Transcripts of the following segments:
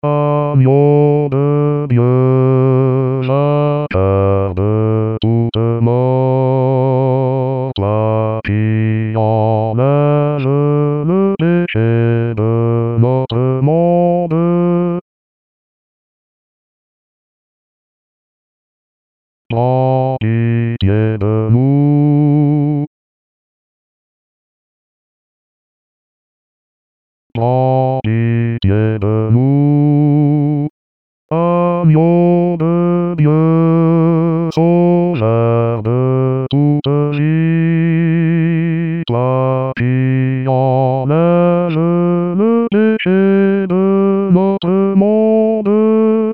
Agneau de Dieu, j'accorde toute mort, toi qui enlèves le péché de notre monde. Prends pitié de nous. Prends pitié de nous. Agneau de Dieu, sauveur de toute vie, toi qui enlèves le péché de notre monde.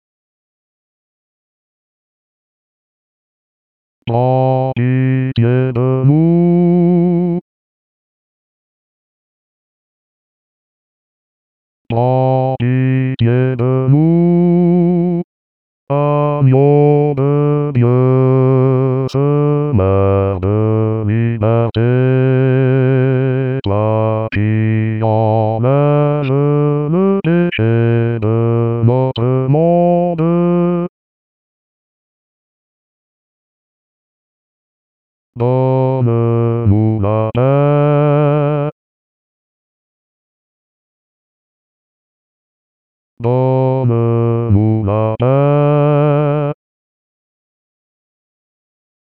Prends pitié de nous. Prends pitié de nous. Agneau de Dieu, semeur de liberté, toi qui enlèves le péché de notre monde. Donne-nous la paix.